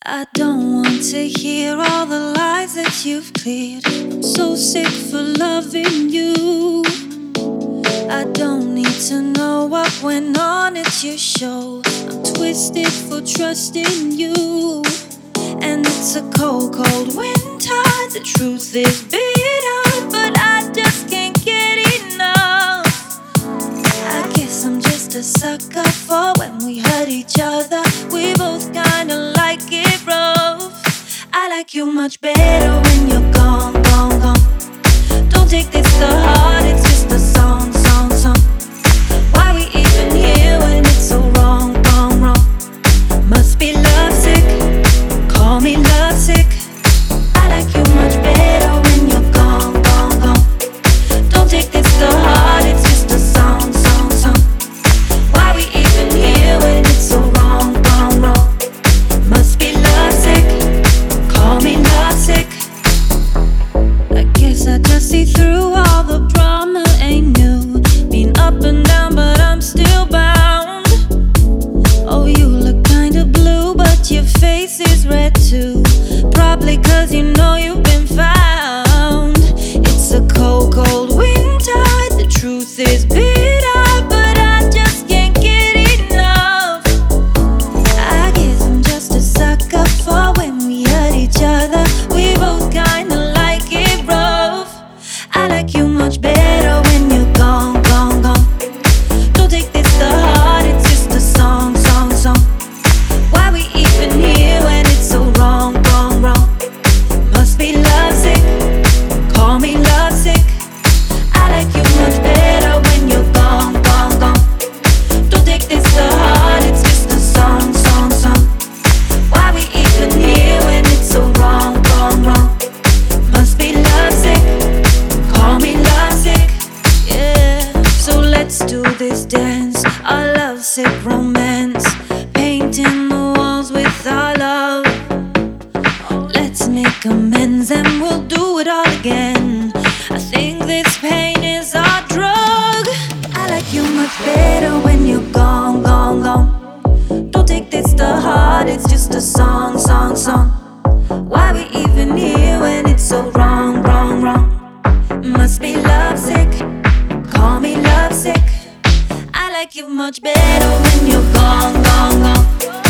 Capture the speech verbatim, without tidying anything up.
I don't want to hear all the lies that you've cleared. I'm so sick for loving you. I don't need to know what went on at your show. I'm twisted for trusting you. And it's a cold, cold winter. The truth is bitter, but I just can't get enough. I guess I'm just a sucker for when we hurt each other. We both kinda like it rough. I like you much better when you're gone, gone, gone. Don't take this to heart, it's just a song, song, song. Why we even here when it's so wrong, wrong, wrong? Must be lovesick, call me lovesick. I like you much better when you're gone, gone, gone. Don't take this to heart, it's just a song, song, song. Why we even here when it's so wrong, wrong, wrong? Must be lovesick, call me lovesick. I guess I just see through all the drama, ain't new. Been up and down, but I'm still bound. Oh, you look kinda blue, but your face is red too. Probably cause you know you've been found. It's a cold, cold winter. The truth is bitter, but I just can't get enough. I guess I'm just a sucker for when we hurt each other. We both kinda like it rough. I like you much better when you're gone, gone, gone. Don't take this to heart, it's just a song, song, song. Why we even here when it's so wrong, wrong, wrong? Must be lovesick, call me lovesick. I like you much better when you're gone, gone, gone. Don't take this to heart, it's just a song, song, song. Why we even here when it's so wrong, wrong, wrong? Must be lovesick, call me lovesick. Yeah, so let's do this dance, our lovesick romance. Painting the walls with our love. Let's make amends and we'll do it all again. I think this pain is our drug. I like you much better when you're gone, gone, gone. Don't take this to heart, it's just a song, song, song. Why we even here when it's so wrong, wrong, wrong? Must be lovesick, call me lovesick. I like you much better when you're gone, gone, gone.